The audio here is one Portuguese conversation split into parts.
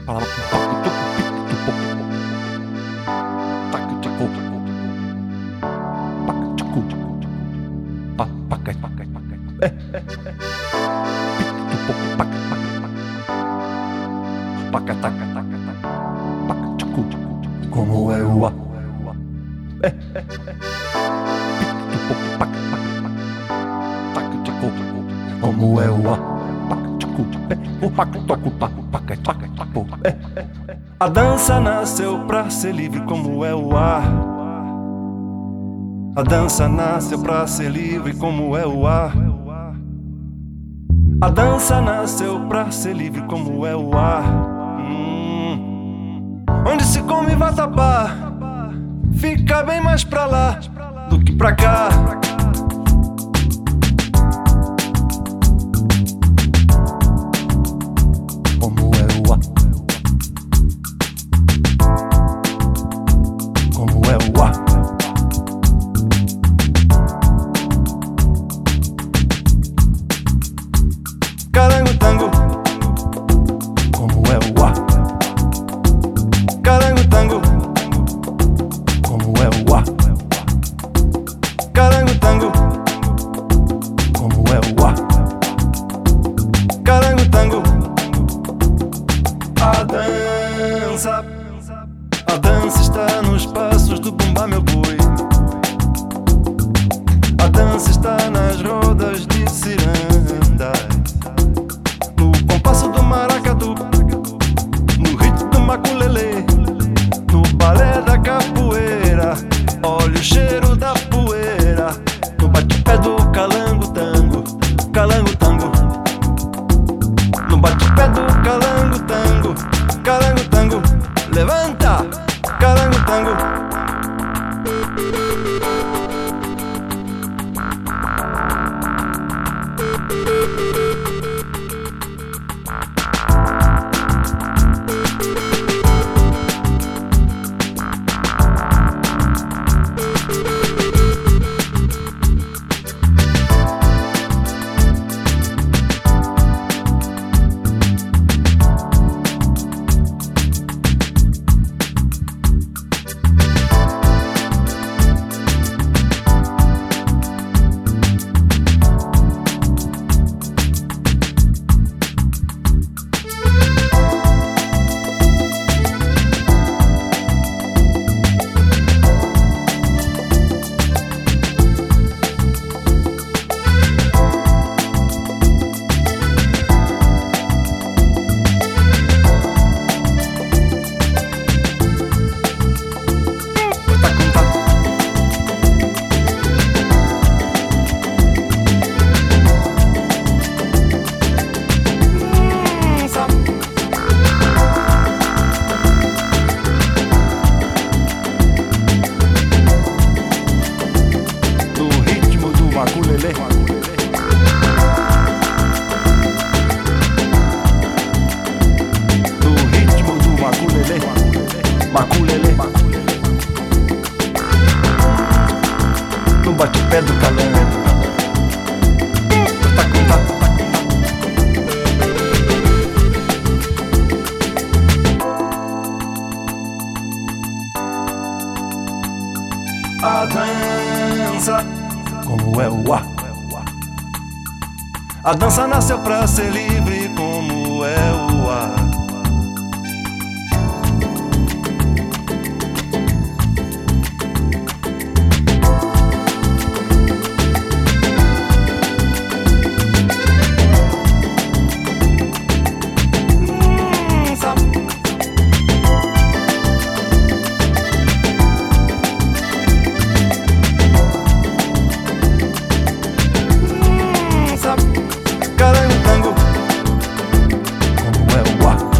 Como é o A? Como é o A? A dança nasceu pra ser livre como é o ar. A dança nasceu pra ser livre como é o ar. A dança nasceu pra ser livre como é o ar. Onde se come vatapá, fica bem mais pra lá do que pra cá. Como é o A? Como é o A? Carango tango. Como é o A? Carango tango. Como é o A? Carango tango. Como é o A? Carango tango. A dança está nos passos do bumba meu boi. A dança está nas rodas de ciranda, no compasso do maracatu, no ritmo do maculelê, no balé da capoeira. Olha o cheiro da poeira no bate-pé do calango tango, calango tango. No bate-pé do calango tango, calango tango. Levanta, calango tango. Maculelê, no bate-pé do calango. A dança, como é o A? A dança nasceu pra ser livre como é o A. Carango tango. Como é o A?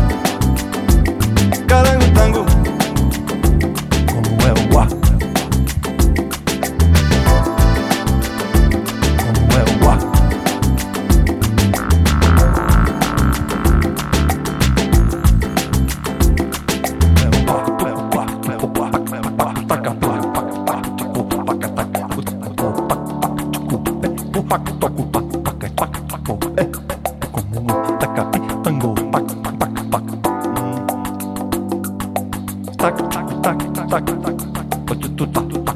tac, tac, tac, tac, tac, tac, tac, tac, tac, tac,